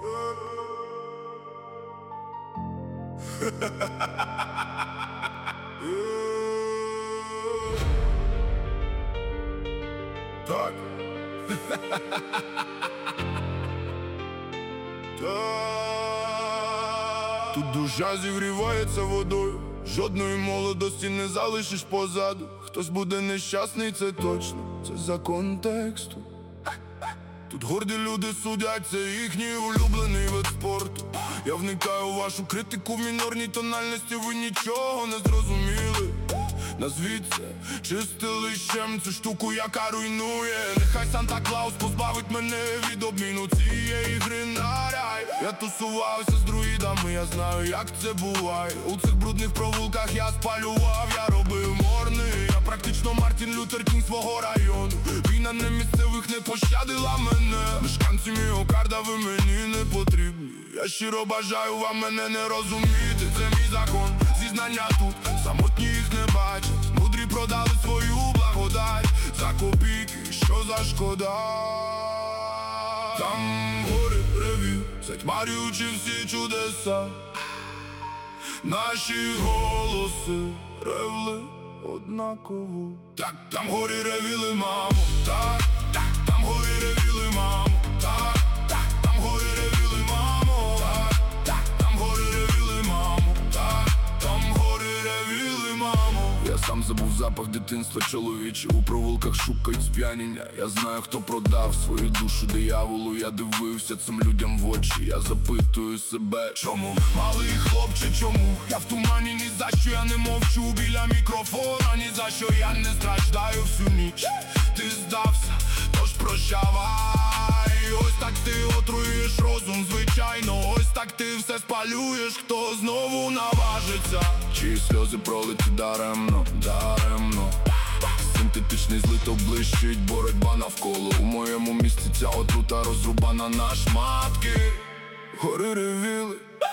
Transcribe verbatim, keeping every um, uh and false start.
Так. Тут душа зігрівається водою, жодної молодості не залишиш позаду. Хтось буде нещасний, це точно, це закон тексту. Тут горді люди судять, це їхній улюблений вид спорту. Я вникаю у вашу критику в мінорній тональності, ви нічого не зрозуміли. Назвіть це чистилищем, цю штуку, яка руйнує. Нехай Санта-Клаус позбавить мене від обміну цієї гри на рай. Я тусувався з друїдами, я знаю, як це буває. У цих брудних провулках я спалював, я робив морни. Я практично Мартін Лютер Кінг свого району. Війна не місцевих не пощадила мене. Мешканці міокарда, ви мені не потрібні. Я щиро бажаю вам мене не розуміти. Це мій закон, зізнання тут, самотні їх не бачать. Мудрі продали свою благодать за копійки, що за шкода. Там гори ревів, затьмарюючи всі чудеса. Наші голоси ревли однаково. Так, там гори ревіли, мамо, так, так, там гори ревіли, мамо, так, так, там гори ревіли, мамо, так, так, там гори ревіли, мамо, так, там гори ревіли, мамо. Я сам забув запах дитинства чоловіче. У провулках шукають сп'яніння. Я знаю, хто продав свою душу дияволу. Я дивився цим людям в очі. Я запитую себе, чому? Малий хлопче, чому? Я в тумані, ні за що я не мовчу біля мікрофона, ні за що я не страждаю всю ніч. Ти здався, тож прощавай. Ось так ти отруєш розум, звичайно. Ось так ти все спалюєш, хто знову наважиться. Чиї сльози пролиті даремно, даремно. Синтетичний злиток блищить, боротьба навколо. У моєму місті ця отрута розрубана на шматки. Гори ревіли,